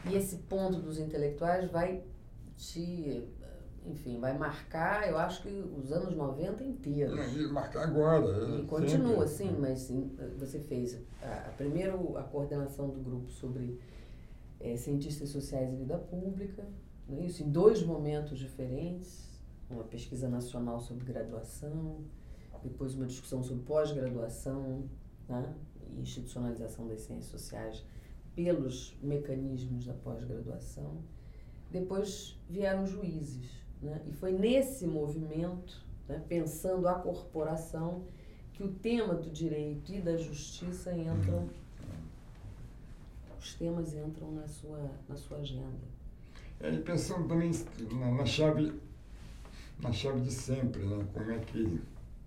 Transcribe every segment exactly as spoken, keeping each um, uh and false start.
E esse ponto dos intelectuais vai te, enfim, vai marcar, eu acho que os anos noventa inteiros. E marcar agora. E continua, sim, mas sim, você fez a, a, primeiro a coordenação do grupo sobre é, cientistas sociais e vida pública, não é isso? Em dois momentos diferentes, uma pesquisa nacional sobre graduação, depois uma discussão sobre pós-graduação, né? E institucionalização das ciências sociais pelos mecanismos da pós-graduação. Depois vieram os juízes, né? E foi nesse movimento, né, pensando a corporação, que o tema do direito e da justiça entram, os temas entram na sua, na sua agenda. É, e pensando também na, na chave, na chave de sempre, né? Como é que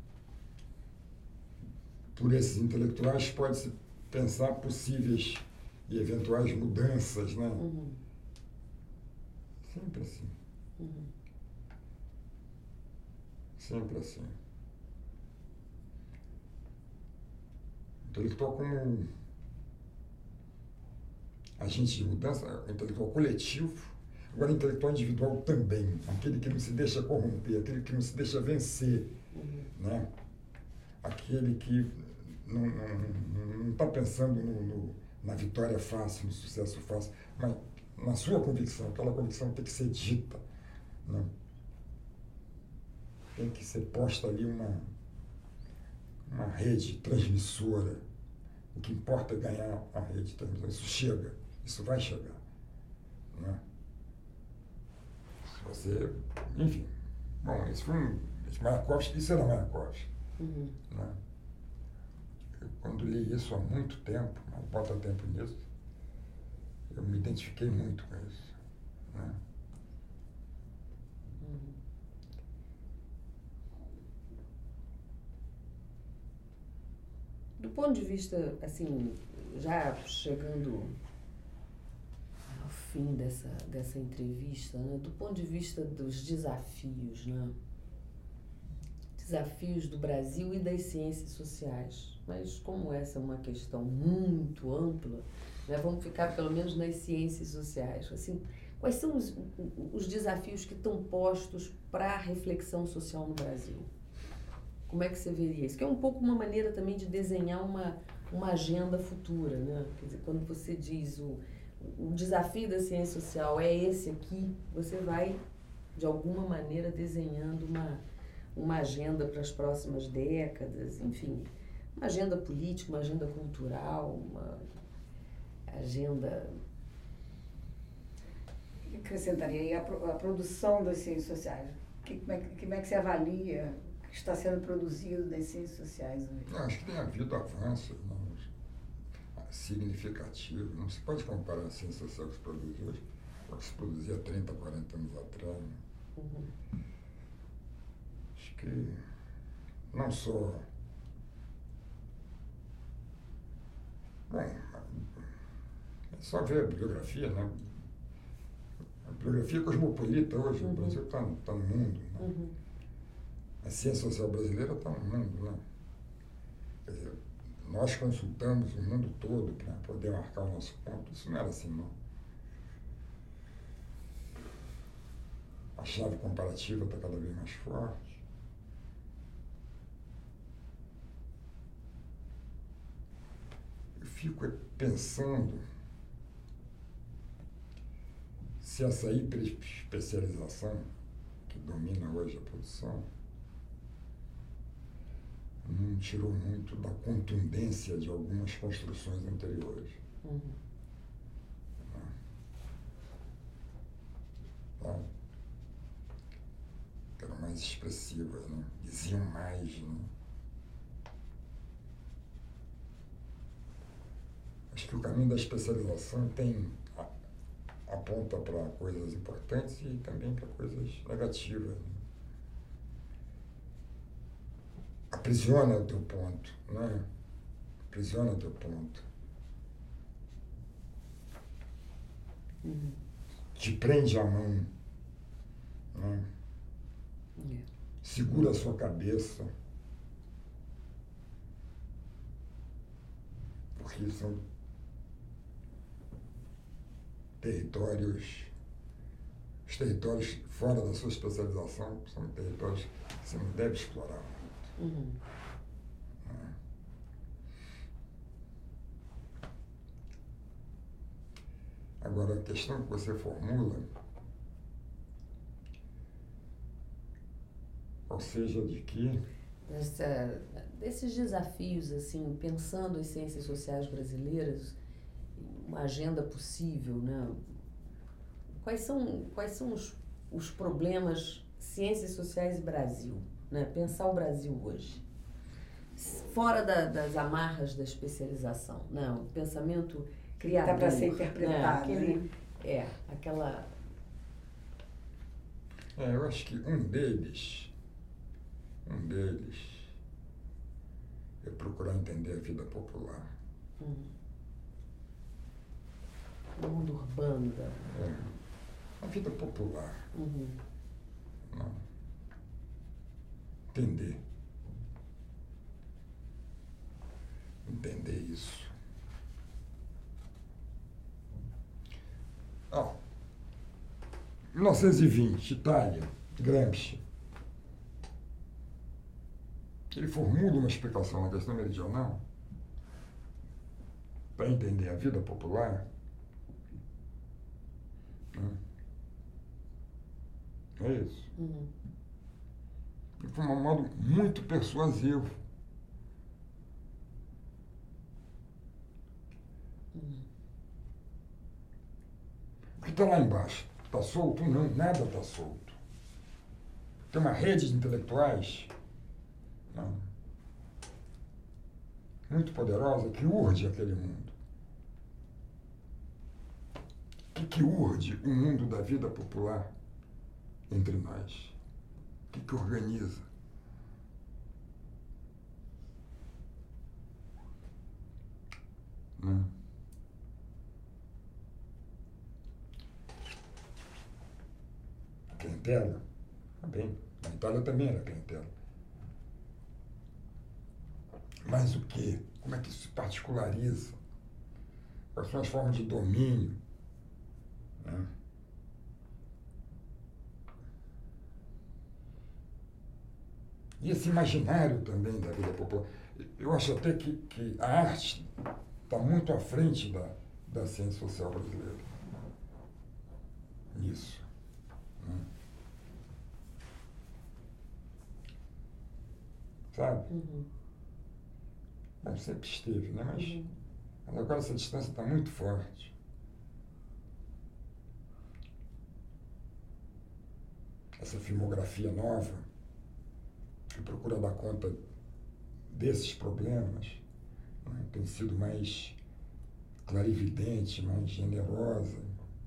por esses intelectuais pode-se pensar possíveis e eventuais mudanças, né? Uhum. Sempre assim. Uhum. Sempre assim. Intelectual como agente de mudança, intelectual coletivo, agora intelectual individual também, aquele que não se deixa corromper, aquele que não se deixa vencer, Uhum. né? Aquele que não está pensando no, no, na vitória fácil, no sucesso fácil, mas na sua convicção, aquela convicção tem que ser dita, né? Tem que ser posta ali uma, uma rede transmissora. O que importa é ganhar a rede transmissora. Isso chega, isso vai chegar, né? Se você, enfim, bom, isso foi um, Mayakovsky, isso era Mayakovsky, Uhum. né? Eu, quando li isso há muito tempo, não bota tempo nisso, eu me identifiquei muito com isso, né? Uhum. Do ponto de vista, assim, já chegando ao fim dessa, dessa entrevista, né? Do ponto de vista dos desafios, né? Desafios do Brasil e das ciências sociais. Mas como essa é uma questão muito ampla, né? Vamos ficar pelo menos nas ciências sociais. Assim, quais são os, os desafios que estão postos para a reflexão social no Brasil? Como é que você veria isso? Que é um pouco uma maneira também de desenhar uma, uma agenda futura, né? Quer dizer, quando você diz o, o desafio da ciência social é esse aqui, você vai, de alguma maneira, desenhando uma, uma agenda para as próximas décadas, enfim, uma agenda política, uma agenda cultural, uma agenda... Eu acrescentaria aí a, a produção das ciências sociais. Que, como, é, como é que você avalia que está sendo produzido nas ciências sociais hoje? Eu acho que tem havido avanços, não, significativos. Não se pode comparar a ciência social que se produz hoje com a que se produzia há trinta, quarenta anos atrás. Né? Uhum. Acho que não só... Bom, é só ver a bibliografia, né? A bibliografia cosmopolita hoje, uhum. O Brasil está tá no mundo, né? Uhum. A ciência social brasileira está no mundo, né? Quer dizer, nós consultamos o mundo todo para poder marcar o nosso ponto. Isso não era assim, não. A chave comparativa está cada vez mais forte. Eu fico pensando se essa hiperespecialização que domina hoje a produção não tirou muito da contundência de algumas construções anteriores. Uhum. Tá? Que eram mais expressivas, né? Diziam mais, né? Acho que o caminho da especialização tem aponta para coisas importantes e também para coisas negativas. Né? Aprisiona o teu ponto, né? Aprisiona o teu ponto. Uhum. Te prende a mão, né? Yeah. Segura a sua cabeça. Porque são territórios, os territórios fora da sua especialização são territórios que você não deve explorar muito. Uhum. Né? Agora, a questão que você formula, ou seja, de que... Essa, desses desafios, assim, pensando as ciências sociais brasileiras, uma agenda possível, né? Quais são, quais são os, os problemas ciências sociais e Brasil, né? Pensar o Brasil hoje, fora da, das amarras da especialização, né? O pensamento criador. Dá para ser interpretado, né? Aquele, né? É, aquela... É, eu acho que um deles, um deles é procurar entender a vida popular. Hum. O mundo urbano da... É, a vida popular. Uhum. Não. Entender. Entender isso. Ó, mil novecentos e vinte, Itália, Gramsci. Ele formula uma explicação na questão meridional para entender a vida popular. É isso. Uhum. E foi um modo muito persuasivo. Uhum. O que está lá embaixo? Está solto? Não, nada está solto. Tem uma rede de intelectuais, não, muito poderosa que urge aquele mundo. O que, que urge o mundo da vida popular entre nós? O que, que organiza? Não. A clientela? Ah, bem, na Itália também era clientela. Mas o quê? Como é que isso se particulariza? Quais são as formas de domínio? Né? E esse imaginário também da vida popular. Eu acho até que, que a arte está muito à frente da, da ciência social brasileira. Nisso. Né? Sabe? Uhum. Bom, sempre esteve, né? Mas, Uhum. mas agora essa distância está muito forte. Essa filmografia nova, que procura dar conta desses problemas, né? Tem sido mais clarividente, mais generosa.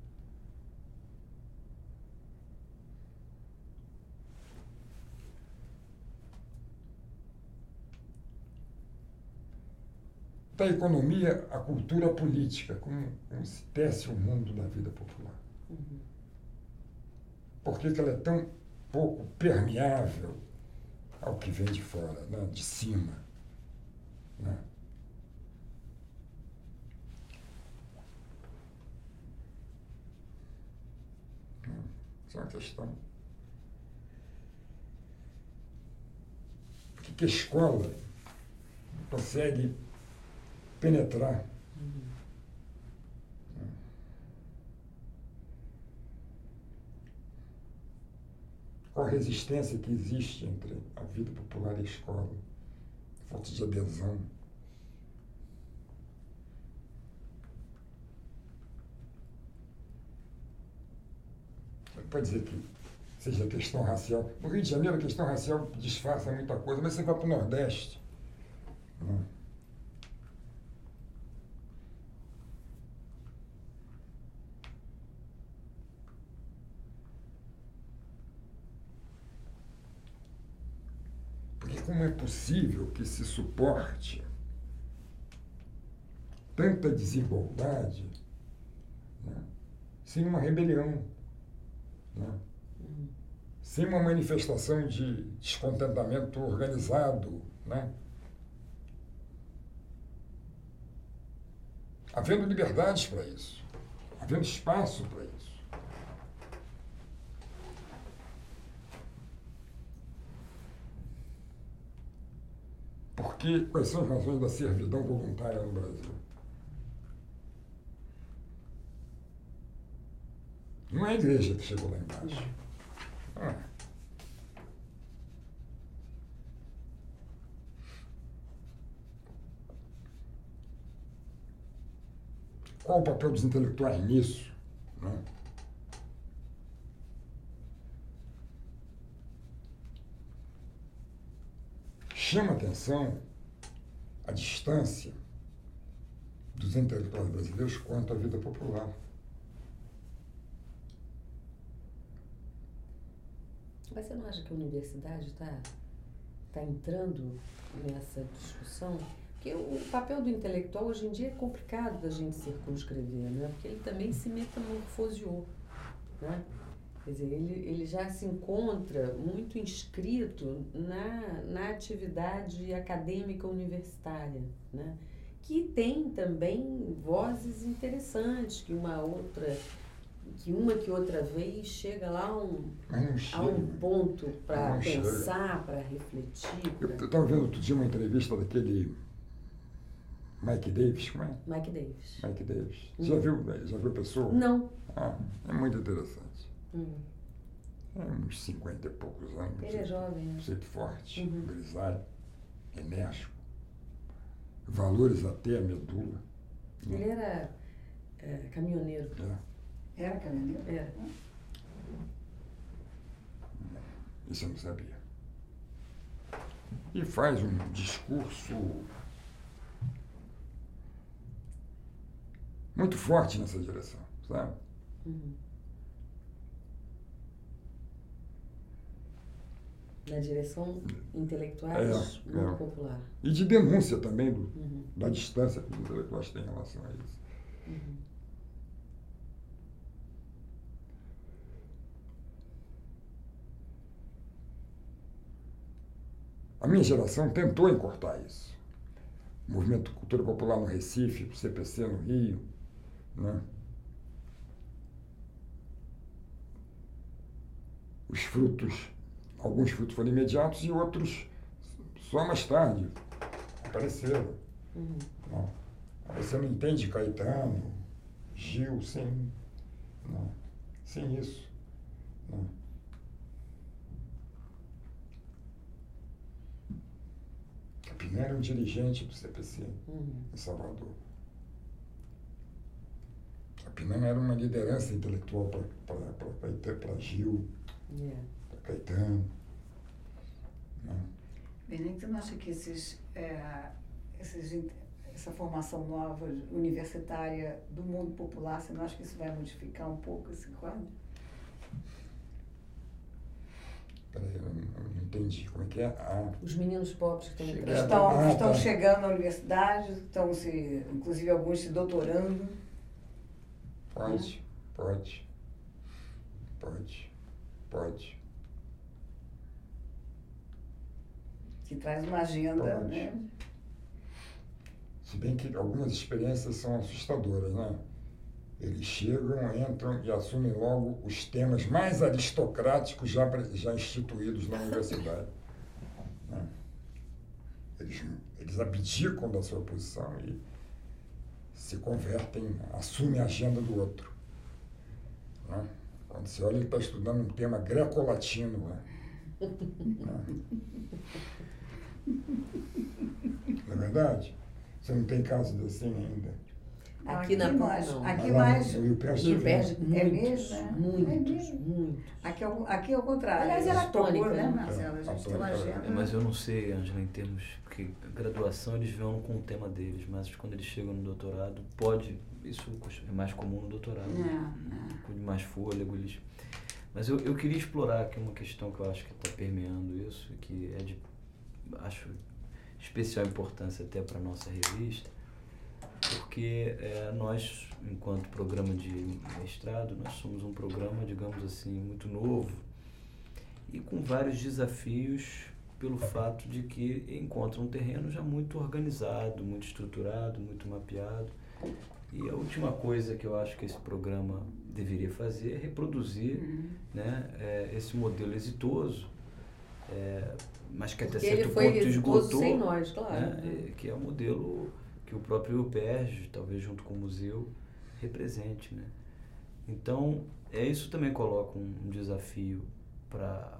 Da economia, a cultura a política, como, como se tece o mundo da vida popular. Uhum. Por que que ela é tão pouco permeável ao que vem de fora, né? De cima? Né? Isso é uma questão. Por que que a escola consegue penetrar? Uhum. Qual a resistência que existe entre a vida popular e a escola? Falta de adesão. Você pode dizer que seja questão racial. No Rio de Janeiro, a questão racial disfarça muita coisa, mas você vai para o Nordeste. Né? Porque como é possível que se suporte tanta desigualdade, né, sem uma rebelião, né, Uhum. sem uma manifestação de descontentamento organizado, né, havendo liberdades para isso. havendo espaço para isso. Porque, quais são as razões da servidão voluntária no Brasil? Não é a igreja que chegou lá embaixo. Ah. Qual o papel dos intelectuais nisso? Né? Chama atenção a distância dos intelectuais brasileiros quanto à vida popular. Mas você não acha que a universidade está tá entrando nessa discussão? Porque o papel do intelectual hoje em dia é complicado da gente circunscrever, né? Porque ele também se metamorfoseou, né? Quer dizer, ele, ele já se encontra muito inscrito na, na atividade acadêmica universitária, né? Que tem também vozes interessantes, que uma outra, que uma que outra vez chega lá a um, a um ponto para pensar, para refletir. Pra... Eu estava vendo outro dia uma entrevista daquele Mike Davis, como é? Mike Davis. Mike Davis. Hum. Já viu, já viu a pessoa? Não. Ah, é muito interessante. Hum. É uns cinquenta e poucos anos. Ele é jovem, né? Sempre forte, Uhum. grisalho, enérgico. Valores até a medula. Ele era é, caminhoneiro. É. Era caminhoneiro? Era. Isso eu não sabia. E faz um discurso muito forte nessa direção, sabe? Uhum. Na direção intelectuais, É, muito é. popular. E de denúncia também do, Uhum. da distância que os intelectuais têm em relação a isso. Uhum. A minha geração tentou encurtar isso. O Movimento Cultura Popular no Recife, o C P C no Rio, né? Os frutos, alguns frutos foram imediatos e outros só mais tarde apareceram. Uhum. Não. Você não entende Caetano, Gil, sem, não, sem isso. Não. Capiné era um dirigente do C P C Uhum. em Salvador. Capiné era uma liderança intelectual para Gil, Yeah. para Caetano. Não. Benedito, você não acha que esses, é, esses, essa formação nova universitária do mundo popular, você não acha que isso vai modificar um pouco esse quadro? Peraí, eu não, eu não entendi como é que é. Ah, Os meninos pobres que estão Chega- entrando. Estão, Ah, estão tá. chegando na universidade, estão se, inclusive alguns se doutorando. pode, pode, pode, pode. Que traz uma agenda, Pode. né? Se bem que algumas experiências são assustadoras, né? Eles chegam, entram e assumem logo os temas mais aristocráticos já, pre- já instituídos na universidade. Né? Eles, eles abdicam da sua posição e se convertem, assumem a agenda do outro. Né? Quando você olha, ele está estudando um tema greco-latino. Né? Né? Não é verdade? Você não tem casos assim ainda? Não, Aqui na PUC, mais, não. aqui Lá mais, no Rio Perde Rio Perde É muitos, mesmo, né? muitos, É mesmo. muitos. aqui, é o- aqui é o contrário. Aliás, era A gente procura, tônica, né, né? Marcelo? A É, gente a tem uma tônica. agenda. É, mas eu não sei, Ângela, em termos que graduação eles vão com o tema deles, mas quando eles chegam no doutorado, pode, isso é mais comum no doutorado, É, com mais fôlego. Eles... Mas eu, eu queria explorar aqui uma questão que eu acho que está permeando isso, que é de, acho, especial importância até para a nossa revista, porque é, nós, enquanto programa de mestrado, nós somos um programa, digamos assim, muito novo e com vários desafios pelo fato de que encontra um terreno já muito organizado, muito estruturado, muito mapeado. E a última coisa que eu acho que esse programa deveria fazer é reproduzir Uhum. né, é, esse modelo exitoso, é, mas que até Porque certo ele foi ponto exitoso esgotou, sem nós, claro. né, é, que é o modelo que o próprio P E R J, talvez junto com o museu, represente. Né? Então, é, isso também coloca um, um desafio para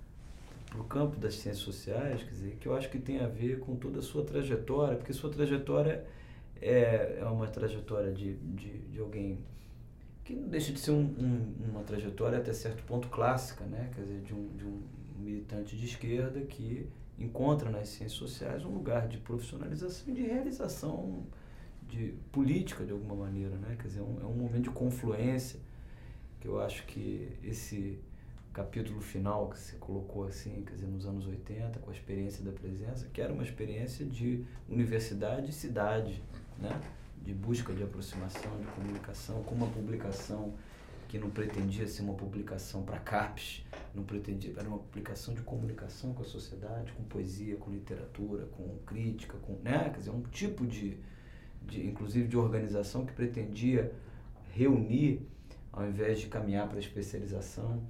o campo das ciências sociais, quer dizer, que eu acho que tem a ver com toda a sua trajetória, porque sua trajetória é, é uma trajetória de, de, de alguém que não deixa de ser um, um, uma trajetória até certo ponto clássica, né? Quer dizer, de um, de um militante de esquerda que encontra nas ciências sociais um lugar de profissionalização e de realização de política, de alguma maneira, né? Quer dizer, um, é um momento de confluência que eu acho que esse capítulo final que você colocou assim, quer dizer, nos anos oitenta, com a experiência da presença, que era uma experiência de universidade e cidade, né? De busca de aproximação, de comunicação, com uma publicação que não pretendia ser uma publicação para CAPES, não pretendia, era uma publicação de comunicação com a sociedade, com poesia, com literatura, com crítica, com, né? Quer dizer, um tipo de, de, inclusive de organização que pretendia reunir ao invés de caminhar para a especialização.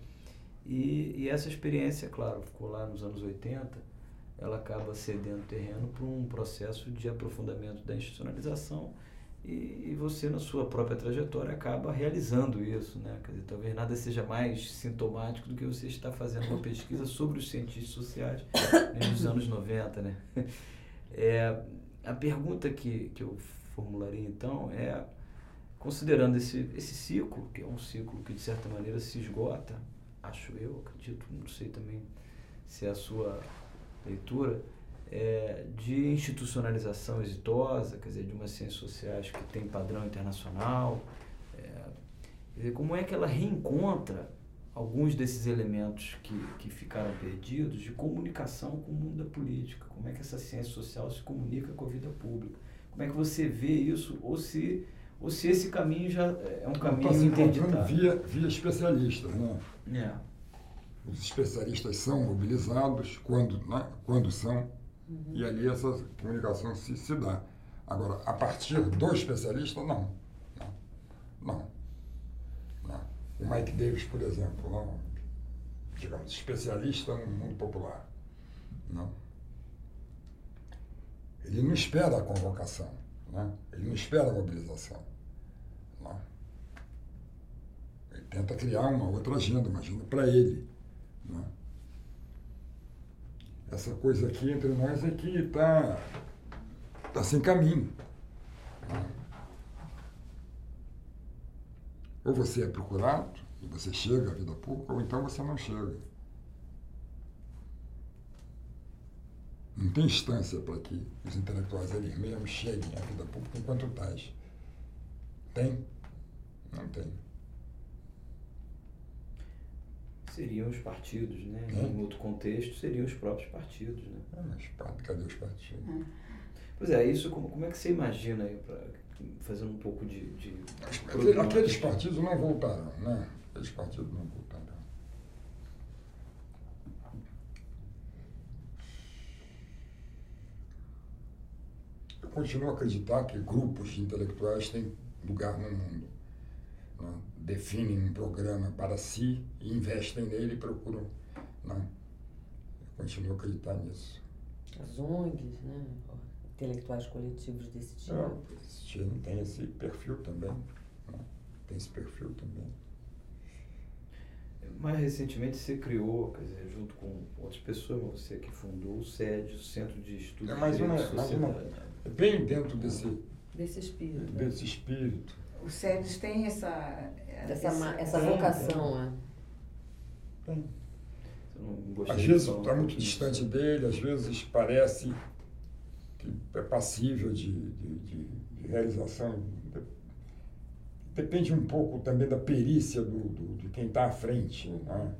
E, e essa experiência, claro, ficou lá nos anos oitenta, ela acaba cedendo terreno para um processo de aprofundamento da institucionalização e, e você, na sua própria trajetória, acaba realizando isso, né? Quer dizer, talvez nada seja mais sintomático do que você estar fazendo uma pesquisa sobre os cientistas sociais nos anos noventa, né? É, a pergunta que, que eu formularia, então, é, considerando esse, esse ciclo, que é um ciclo que, de certa maneira, se esgota, acho eu, acredito, não sei também se é a sua leitura, é, de institucionalização exitosa, quer dizer, de umas ciências sociais que tem padrão internacional, é, quer dizer, como é que ela reencontra alguns desses elementos que, que ficaram perdidos de comunicação com o mundo da política, como é que essa ciência social se comunica com a vida pública, como é que você vê isso, ou se, ou se esse caminho já é um caminho Está se encontrando interditado. via, via especialistas, né? É. Os especialistas são mobilizados quando, né, quando são, uhum. E ali essa comunicação se, se dá. Agora, a partir do especialista, não. Não. Não. não. O Mike Davis, por exemplo, não, digamos, especialista no mundo popular. Não. Ele não espera a convocação, né? Ele não espera a mobilização. Não. Ele tenta criar uma outra agenda, uma agenda para ele. Não. Essa coisa aqui entre nós é que está tá sem caminho. Não. Ou você é procurado e você chega à vida pública, ou então você não chega. Não tem instância para que os intelectuais eles mesmos cheguem à vida pública enquanto tais. Tem? Não tem. Seriam os partidos, né? É. Em outro contexto, seriam os próprios partidos, né? Ah, mas cadê os partidos? Hum. Pois é, isso como, como é que você imagina aí, pra, fazendo um pouco de... de Aqueles, aqueles partidos não voltaram, né? Aqueles partidos não voltaram. Eu continuo a acreditar que grupos de intelectuais têm lugar no mundo. Né? Definem um programa para si e investem nele e procuram. Né? Eu continuo a acreditar nisso. As O N Gs, né? Intelectuais coletivos desse tipo. É, esse time tem esse perfil também. Né? Tem esse perfil também. Mais recentemente você criou, quer dizer, junto com outras pessoas, mas você que fundou o SED, o Centro de Estudos É mais de uma, Direito e mais uma, Sociedade. é bem dentro desse, Desse espírito. desse espírito. Os SEDES têm essa... Essa, ma- essa Tem, vocação, é. Tem. Você não gostaria Às de vezes falar um está muito pouquinho distante sobre- dele, às vezes parece que é passível de, de, de, de realização. Depende um pouco também da perícia do, do, de quem está à frente. Uhum. Né?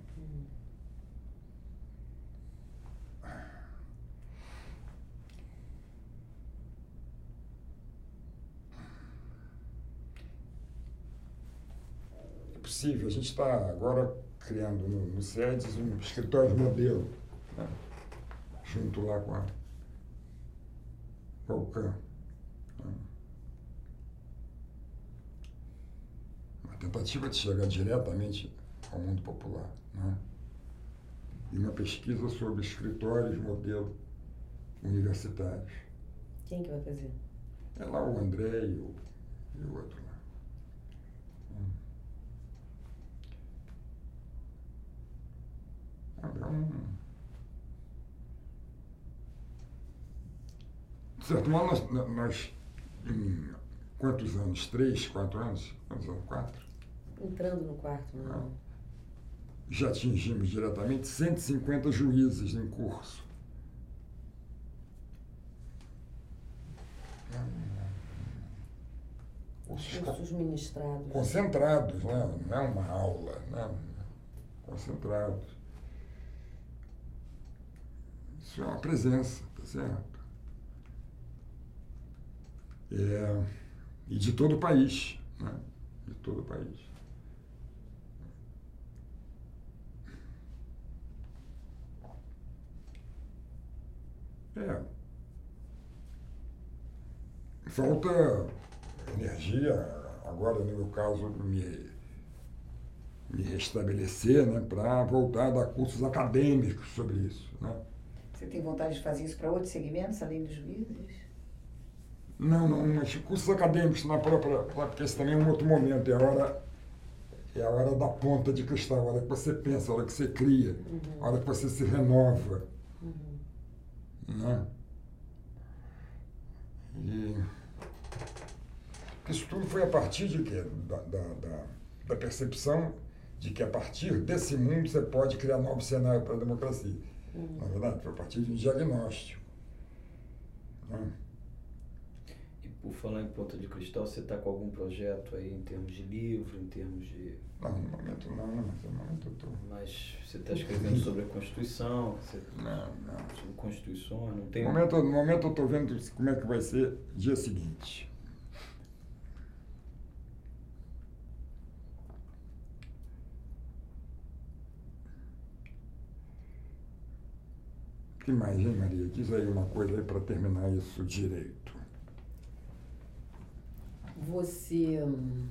É possível, a gente está agora criando no, no SEDES um escritório modelo, né? Junto lá com a, com a UCAM. Né? tentativa de chegar diretamente ao mundo popular, né? E uma pesquisa sobre escritórios modelo universitários. Quem que vai fazer? É lá o André e o, e o outro lá. É um... De certo modo, nós, nós em quantos anos? Três, quatro anos? Quantos anos? Quatro? Entrando no quarto, não. Não. Já atingimos diretamente cento e cinquenta juízes em curso. Cursos, cursos ministrados. Concentrados, né? Não é uma aula, né? Concentrados. Isso é uma presença, tá certo? É, e de todo o país, né? De todo o país. É. Falta energia, agora no meu caso, me, me restabelecer, né, para voltar a dar cursos acadêmicos sobre isso, né? Você tem vontade de fazer isso para outros segmentos, além dos juízes? Não, não, mas cursos acadêmicos na própria, porque esse também é um outro momento, é a hora, é a hora da ponta de cristal, a hora que você pensa, a hora que você cria, uhum. A hora que você se renova, uhum. Né? E isso tudo foi a partir de quê? Da, da, da, da percepção de que a partir desse mundo você pode criar novos cenários para a democracia. Uhum. Na verdade, foi a partir de um diagnóstico. Né? E por falar em ponta de cristal, você está com algum projeto aí em termos de livro, em termos de... Não, no momento não, no momento eu estou... Mas você está escrevendo sobre a Constituição? Você... Não, não. Sobre Constituições, não tem... No momento, no momento eu estou vendo como é que vai ser dia seguinte. O que mais, hein, Maria? Diz aí uma coisa aí para terminar isso direito. Você...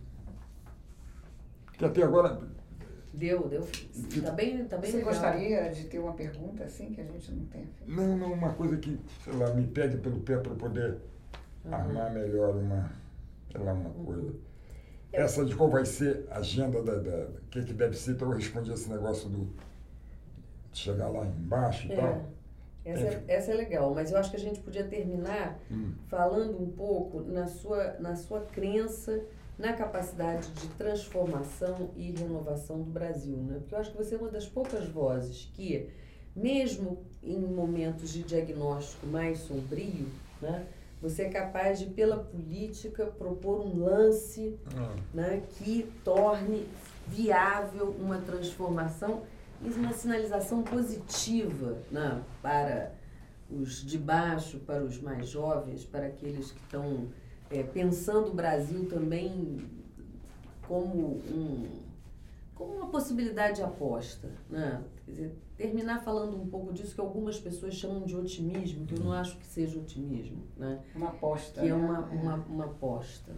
Que até agora... Deu, deu. Está bem, tá bem Você legal. gostaria de ter uma pergunta assim que a gente não tenha feito? Não, não, uma coisa que, sei lá, me pegue pelo pé para poder uhum. armar melhor uma, sei lá, uma coisa. Uhum. Essa de qual vai ser a agenda, da, da, da que, que deve ser, então eu respondi esse negócio do de chegar lá embaixo e é. tal. Essa é, essa é legal, mas eu acho que a gente podia terminar hum. falando um pouco na sua, na sua crença na capacidade de transformação e renovação do Brasil, né? Porque eu acho que você é uma das poucas vozes que, mesmo em momentos de diagnóstico mais sombrio, né, você é capaz de, pela política, propor um lance hum. né, que torne viável uma transformação e uma sinalização positiva, né, para os de baixo, para os mais jovens, para aqueles que estão é, pensando o Brasil também como, um, como uma possibilidade de aposta. Né? Quer dizer, terminar falando um pouco disso que algumas pessoas chamam de otimismo, que eu não acho que seja otimismo. Né? Uma aposta. Que é né? uma, uma, uma aposta.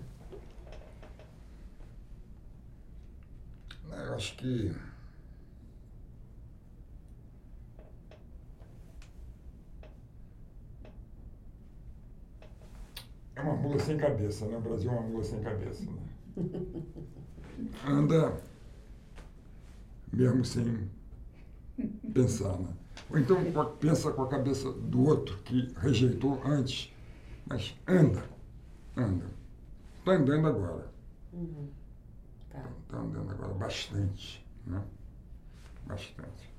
Eu acho que é uma mula sem cabeça, né? O Brasil é uma mula sem cabeça, né? Anda mesmo sem pensar, né? Ou então pensa com a cabeça do outro que rejeitou antes, mas anda, anda. Está andando agora. Uhum. Tá. Está andando agora bastante, né? Bastante.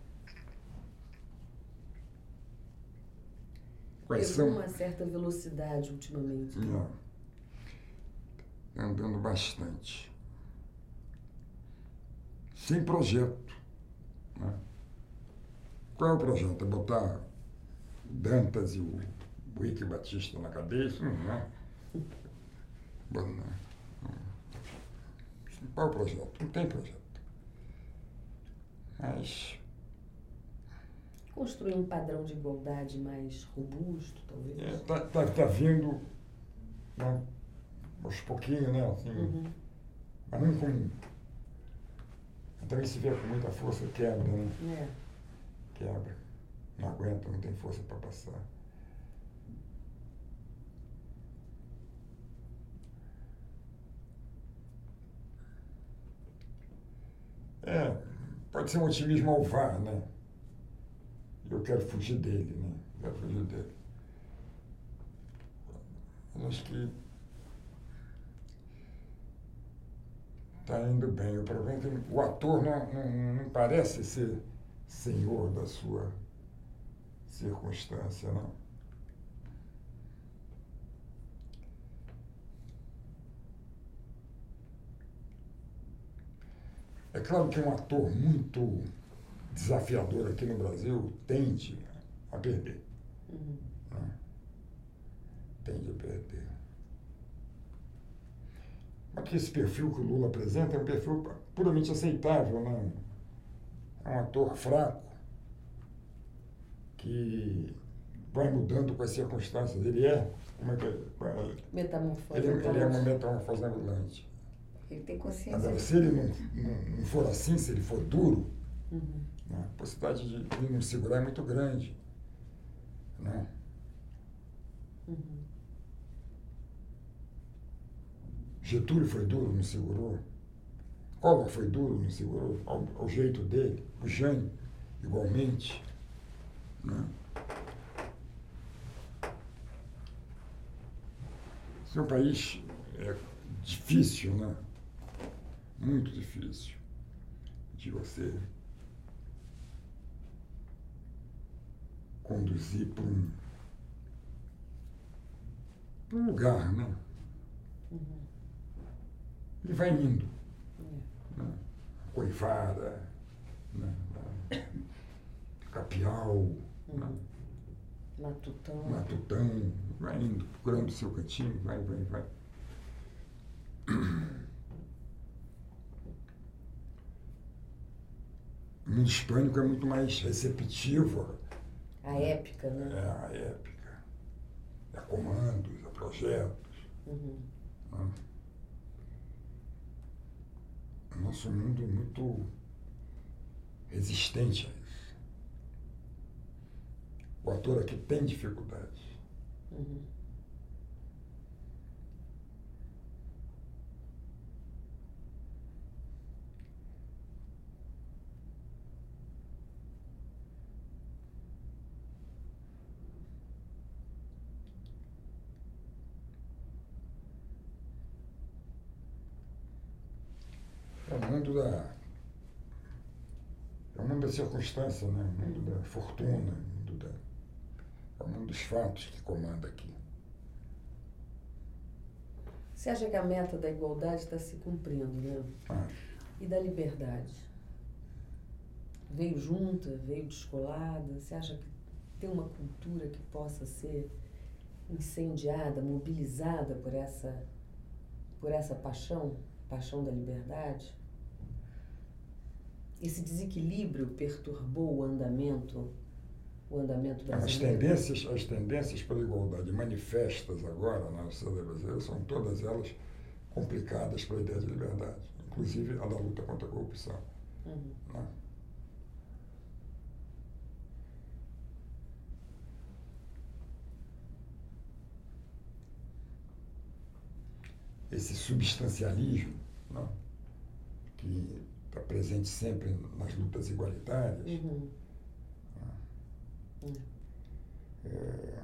Quais Pegou são? uma certa velocidade ultimamente. Não. Está andando bastante. Sem projeto. Né? Qual é o projeto? É botar Dantas e o Buick Batista na cadeia? Isso não é. Bom, não. Qual é o projeto? Não tem projeto. Mas... construir um padrão de igualdade mais robusto, talvez? É, tá, tá, tá vindo, né, aos pouquinhos, né? Assim, uhum. Mas não com Então esse vier com muita força quebra, né? É. Quebra. Não aguenta, não tem força para passar. É, pode ser um otimismo alvar, né? Eu quero fugir dele, né? Quero fugir dele. Eu acho que está indo bem. O problema é que o ator não, não, não parece ser senhor da sua circunstância, não. É claro que um ator muito desafiador aqui no Brasil tende a perder. Uhum. Né? Tende a perder. Mas que esse perfil que o Lula apresenta é um perfil puramente aceitável, né? É um ator fraco que vai mudando com as circunstâncias. Ele é, como é que é? Metamorfose. Ele, ele é uma metamorfose ambulante. Ele tem consciência. Agora, se ele não, não, não for assim, se ele for duro, Uhum. né, a possibilidade de ele não segurar é muito grande. Né? Uhum. Getúlio foi duro, não segurou. Collor foi duro, não segurou. Ao, ao jeito dele. O Jânio, igualmente. Né? Esse é um país é, difícil, né? Muito difícil de você conduzir para um, para um lugar, né? Uhum. Ele vai indo. É. Né? Coivara, né? Capial, Uhum. né? Matutão. Matutão, vai indo, procurando o seu cantinho, vai, vai, vai. O mundo hispânico é muito mais receptivo. A épica, né? É a épica. A comandos, a projetos. Uhum. Né? O nosso mundo é muito resistente a isso. O ator aqui tem dificuldade. Uhum. É o mundo da. É o mundo da circunstância, né? O mundo da fortuna, o mundo da. É o mundo dos fatos que comanda aqui. Você acha que a meta da igualdade está se cumprindo, né? Ah, E da liberdade? Veio junta, veio descolada? Você acha que tem uma cultura que possa ser incendiada, mobilizada por essa, por essa paixão, paixão da liberdade? Esse desequilíbrio perturbou o andamento, o andamento as brasileiro? tendências, as tendências para a igualdade manifestas agora na sociedade brasileira são todas elas complicadas para a ideia de liberdade, inclusive a da luta contra a corrupção. Uhum. Né? Esse substancialismo, né, que está presente sempre nas lutas igualitárias, Uhum. né, é,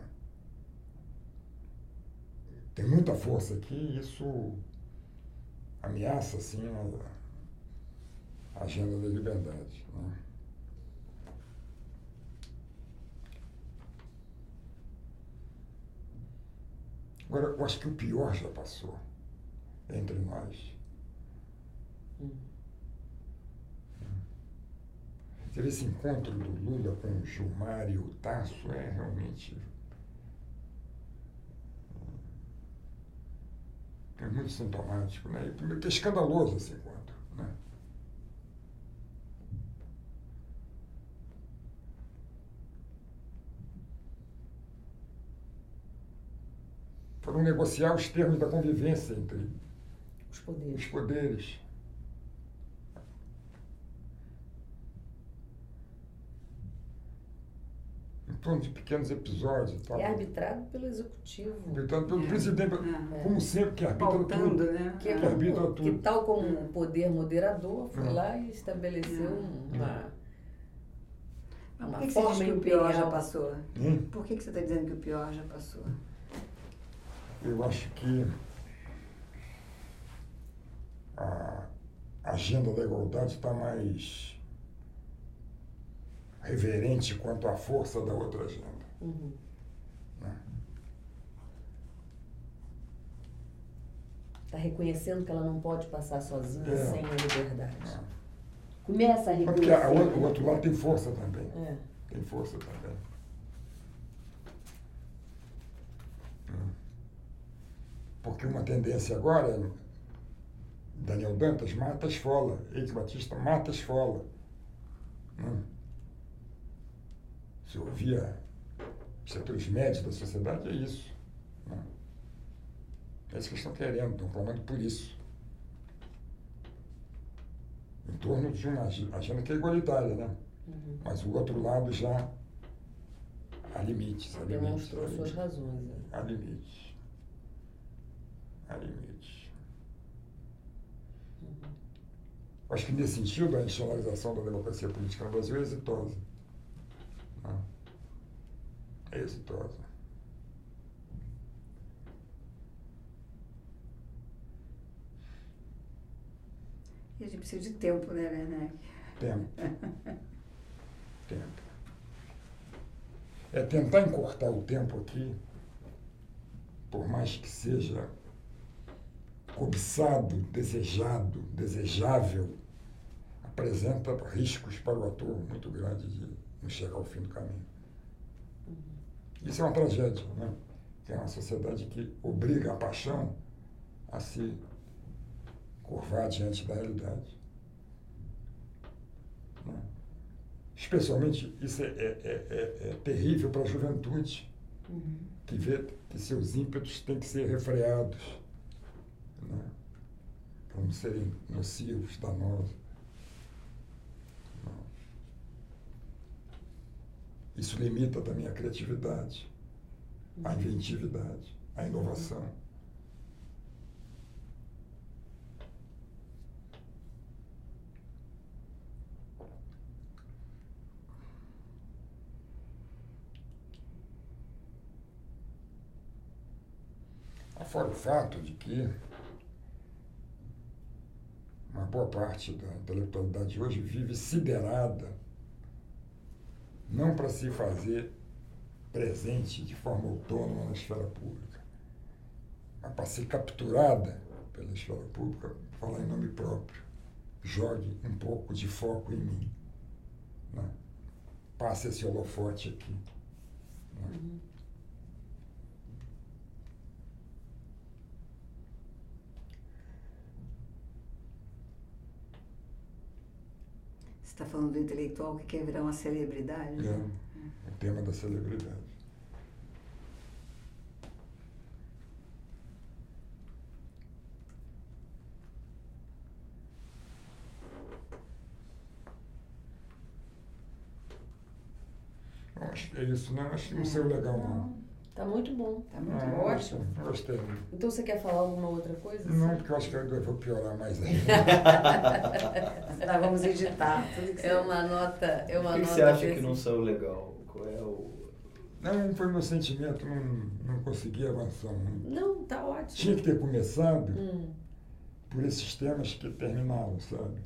tem muita força aqui e isso ameaça assim, a, a agenda da liberdade. Né? Agora, eu acho que o pior já passou entre nós. Uhum. Você vê esse encontro do Lula com o Gilmar e o Tasso, é realmente é muito sintomático, né? E primeiro que é escandaloso esse encontro, né? Foram negociar os termos da convivência entre Os poderes. os poderes. torno de pequenos episódios. Tal. É arbitrado pelo executivo. Arbitrado pelo É. presidente, É. como sempre, que arbitra Pautando, tudo. né? Que, é Que arbitra como, tudo. que tal como o poder moderador foi É. lá e estabeleceu É. uma, Mas uma por que, que você diz forma que o pior já imperial. passou? Hum? Por que, que você está dizendo que o pior já passou? Eu acho que a agenda da igualdade está mais reverente quanto à força da outra agenda. Uhum. Né? Está reconhecendo que ela não pode passar sozinha É. sem a liberdade. Né? Começa a Mas porque reconhecer. a outra- o outro lado tem força também. É. Tem força também. Hum. Porque uma tendência agora é Daniel Dantas mata a esfola, Eike Batista mata a esfola. Hum. Se ouvia os setores médios da sociedade, é isso. Hum. É isso que eles estão querendo, estão clamando por isso. Em torno de uma ag- agenda que é igualitária, né? Uhum. Mas o outro lado já há limites, há limites. Demonstrou há suas limites. razões. né? Há limites. Há limites. Uhum. Acho que nesse sentido a institucionalização da democracia política no Brasil é exitosa. Né? É exitosa. E a gente precisa de tempo, né, Werneck? Tempo. Tempo. É tentar encurtar o tempo aqui, por mais que seja cobiçado, desejado, desejável, apresenta riscos para o ator muito grandes de não chegar ao fim do caminho. Isso é uma tragédia, né? Que é uma sociedade que obriga a paixão a se curvar diante da realidade. Né? Especialmente, isso é, é, é, é terrível para a juventude, Uhum. que vê que seus ímpetos têm que ser refreados, né? Para não serem nocivos, danosos. Não. Isso limita também a criatividade, a inventividade, a inovação. Fora o fato de que uma boa parte da intelectualidade hoje vive siderada, não para se fazer presente de forma autônoma na esfera pública, mas para ser capturada pela esfera pública, falar em nome próprio. Jogue um pouco de foco em mim. Né? Passe esse holofote aqui. Né? Uhum. Você está falando do intelectual que quer virar uma celebridade? É, o tema da celebridade. Eu acho que é isso, não? Acho que não saiu legal, não. Tá muito bom. Tá muito Ah, ótimo. Gostei. Então você quer falar alguma outra coisa? Não, porque eu acho que eu vou piorar mais ainda. Nós vamos editar tudo que você... É uma nota. É uma Por que, que nota você acha que desse- não saiu legal? Qual é o. Não, foi meu sentimento, não, não consegui avançar muito. Não, tá ótimo. Tinha que ter começado Hum. por esses temas que terminaram, sabe?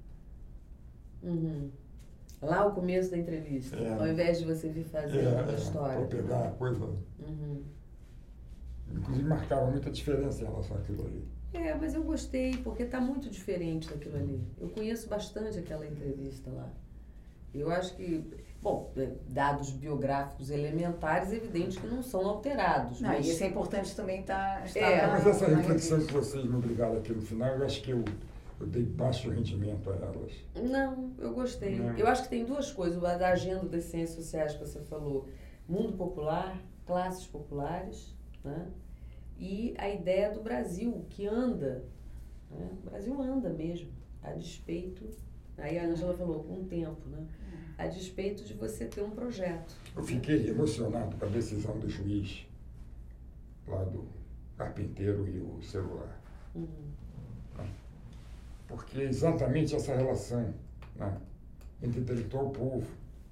Uhum. Lá o começo da entrevista, É. ao invés de você vir fazer É, a é, história. para pegar a coisa. Uhum. Inclusive marcava muita diferença em relação àquilo ali. É, mas eu gostei, porque tá muito diferente daquilo ali. Eu conheço bastante aquela entrevista lá. Eu acho que, bom, é, dados biográficos elementares, é evidente que não são alterados. Não, mas e isso é importante também tá, estar É, na- Mas essa na reflexão que revista. vocês me obrigaram aqui no final, eu acho que eu, eu dei baixo rendimento a elas. Não, eu gostei. Não. Eu acho que tem duas coisas. A da agenda das ciências sociais que você falou. Mundo popular, classes populares, né? E a ideia do Brasil, que anda. Né? O Brasil anda mesmo, a despeito Aí a Ângela falou, com o tempo, né? A despeito de você ter um projeto. Eu fiquei emocionado com a decisão do juiz, lá do carpinteiro e o celular. Uhum. Porque é exatamente essa relação, né, entre intelectual e povo.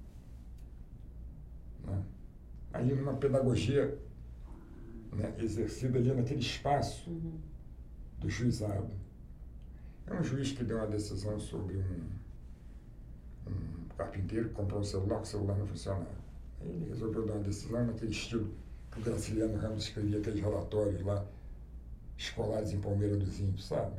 Né? Aí numa pedagogia, né, exercida ali naquele espaço Uhum. do juizado. É um juiz que deu uma decisão sobre um, um carpinteiro que comprou um celular, que o celular não funcionava. Aí ele resolveu dar uma decisão naquele estilo que o Graciliano Ramos escrevia aqueles relatórios lá, escolares em Palmeira dos Índios, sabe?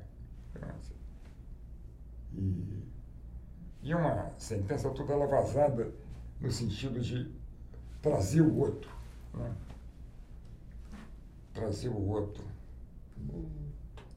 E, e uma sentença toda ela vazada no sentido de trazer o outro, né? Trazer o outro. Uhum.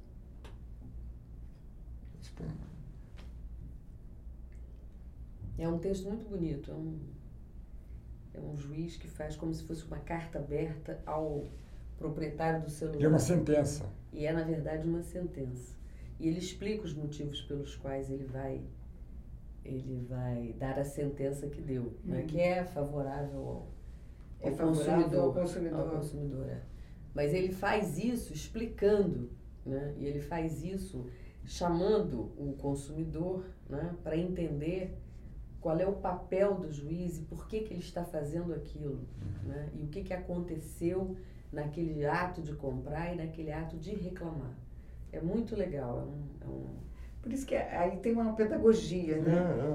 É um texto muito bonito, é um, é um juiz que faz como se fosse uma carta aberta ao proprietário do celular. E é uma sentença. E é, na verdade, uma sentença. E ele explica os motivos pelos quais ele vai, ele vai dar a sentença que deu, uhum. né? Que é favorável ao, é ao favorável consumidor. Ao consumidor. Ao consumidor é. Mas ele faz isso explicando, né? E ele faz isso chamando o consumidor, né, para entender qual é o papel do juiz e por que, que ele está fazendo aquilo, né, e o que, que aconteceu naquele ato de comprar e naquele ato de reclamar. É muito legal. É um, é um... Por isso que aí tem uma pedagogia, né?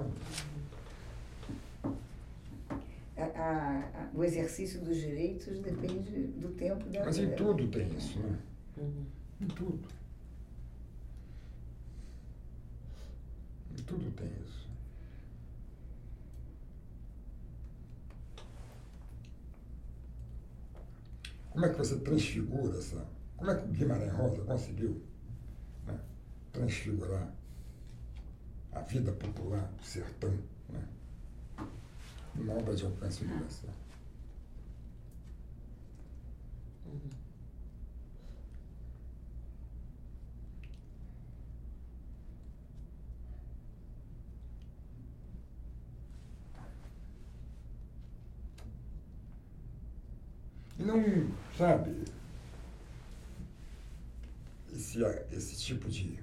É, é. A, a, a, o exercício dos direitos depende do tempo da... Mas em tudo tem isso, né? Uhum. Em tudo. Em tudo tem isso. Como é que você transfigura essa... Como é que o Guimarães Rosa conseguiu, né, transfigurar a vida popular do sertão, né, numa obra de alcance universal? Uhum. E não, sabe, esse, esse tipo de,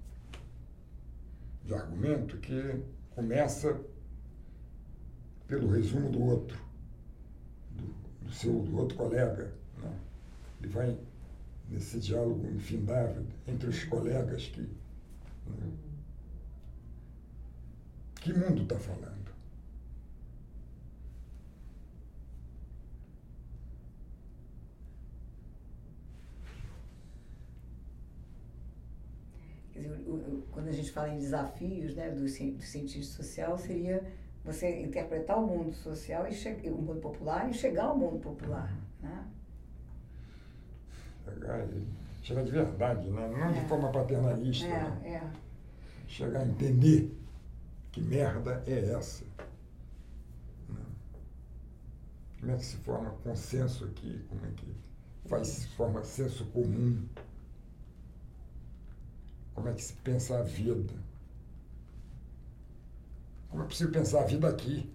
de argumento que começa pelo resumo do outro, do, do seu do outro colega, né? E vai nesse diálogo infindável entre os colegas que... Né? Que mundo está falando? Quer dizer, o, o, quando a gente fala em desafios, né, do, do cientista social, seria você interpretar o mundo social, e o mundo popular, e chegar ao mundo popular. Né? Chegar, chegar de verdade, né? Não é. de forma paternalista. É, né? é. Chegar a entender que merda é essa. Né? Como é que se forma consenso aqui? Como é que faz, se forma senso comum? Como é que se pensa a vida? Como é possível pensar a vida aqui?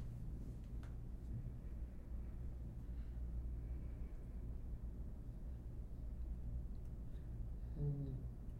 Hum.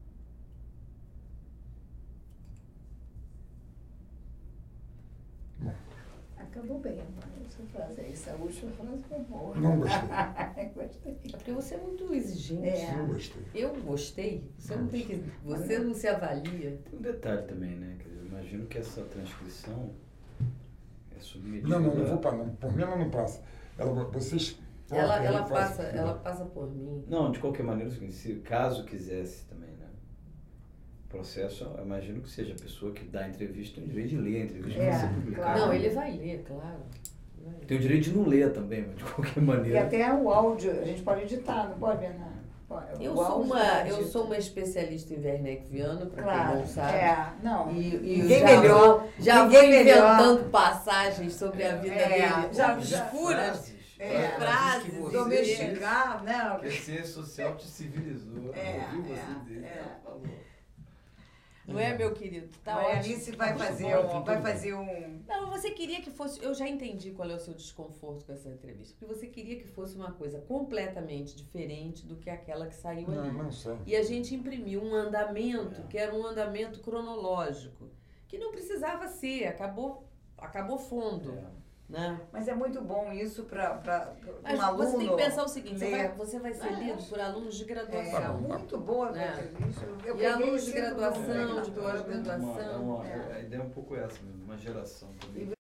Bom. Acabou bem, essa frase aí. Essa última frase foi boa. Não gostei. Gostei. É porque você é muito exigente. É. Não gostei. Eu gostei. Você não não tem que. Você não se avalia. Tem um detalhe também, né? Quer dizer, eu imagino que essa transcrição é submetida. Não, não, não vou para não. Por mim ela não passa. Ela, vocês. Ela, ela, faz- passa, ela passa por mim. Não, de qualquer maneira, se caso quisesse também, né? O processo, eu imagino que seja a pessoa que dá a entrevista tem o direito de ler a entrevista que É, vai ser publicada. claro. Não, ele vai ler, claro. Vai ler. Tem o direito de não ler também, mas de qualquer E maneira. até o áudio, a gente pode editar, não pode, Bernardo? Pode. Eu O sou, áudio uma, pode eu editar. sou uma especialista em Wernickiano, para Claro, quem não sabe. é, não. E, e Ninguém já melhor, vou- Já ninguém vou melhor. inventando passagens sobre a vida É, dele. já- obscuras. É, frases, que você- Domesticar, Que a né? ciência social te civilizou. É, ouviu você é, dizer, é. ela falou. Não é, meu querido? Tá Maria ótimo. Alice vai fazer, um, vai fazer um... Não, você queria que fosse... Eu já entendi qual é o seu desconforto com essa entrevista. Porque você queria que fosse uma coisa completamente diferente do que aquela que saiu Não, ali. não sei. E a gente imprimiu um andamento É. que era um andamento cronológico, que não precisava ser, acabou, acabou fundo. É. Né? Mas é muito bom isso para Mas um aluno. você tem que pensar o seguinte, você ler. vai, você vai ser É. lido por alunos de É, graduação. muito boa a É. entrevista. Eu E peguei alunos de cinco graduação, minutos. de pós-graduação. Uma- é uma- É. A ideia é um pouco essa mesmo, uma geração também.